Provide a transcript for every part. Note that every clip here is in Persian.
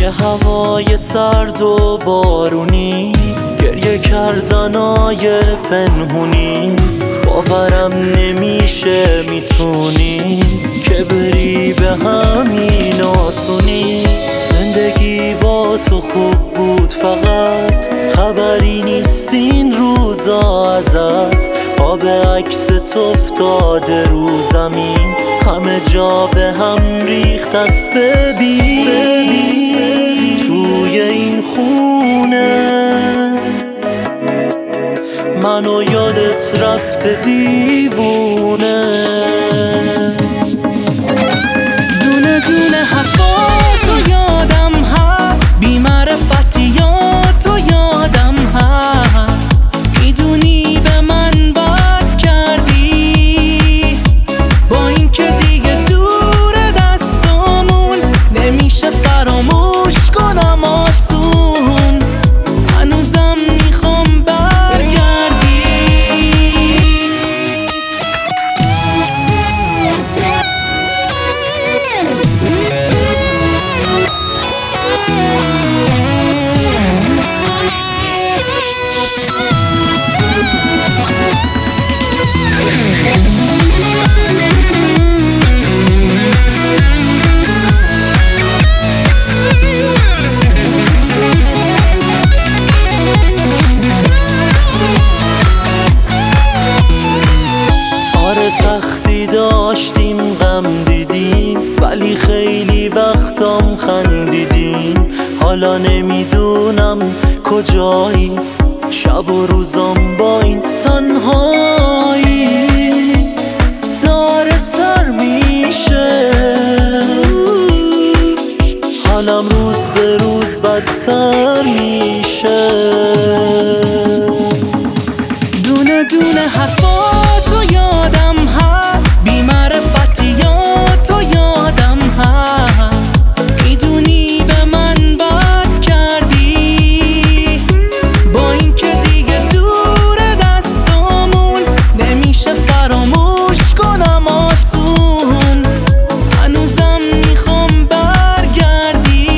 یه هوای سرد و بارونی، گریه کردنای پنهونی. باورم نمیشه میتونی که بری به همین آسونی. زندگی با تو خوب بود فقط خبری نیست این روزا ازت. آب عکس تو افتاده رو زمین، همه جا به هم ریخت است. ببین توی این خونه منو یادت رفته دیوونه. دونه دونه حرفاتو یادم هست، بی معرفتیاتو یادم هست. میدونی به من بد کردی، با این که دیگه دور دستامون نمیشه فراموش کنم آسون. هنوزم میخوام برگردی. سختی داشتیم غم دیدیم، ولی خیلی وقتام خندیدیم. حالا نمیدونم کجایی، شب و روزام با این تنهایی داره سر میشه. حالم روز به روز بدتر میشه. دونه دونه حرفاتو یادم هست، بی معرفتیاتو یادم هست. میدونی به من بد کردی، با این که دیگه دور دستامون نمیشه فراموش کنم آسون. هنوزم میخوام برگردی.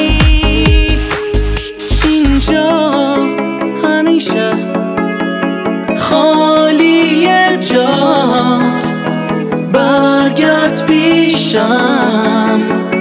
اینجا همیشه خالیه جات، برگرد پیشم.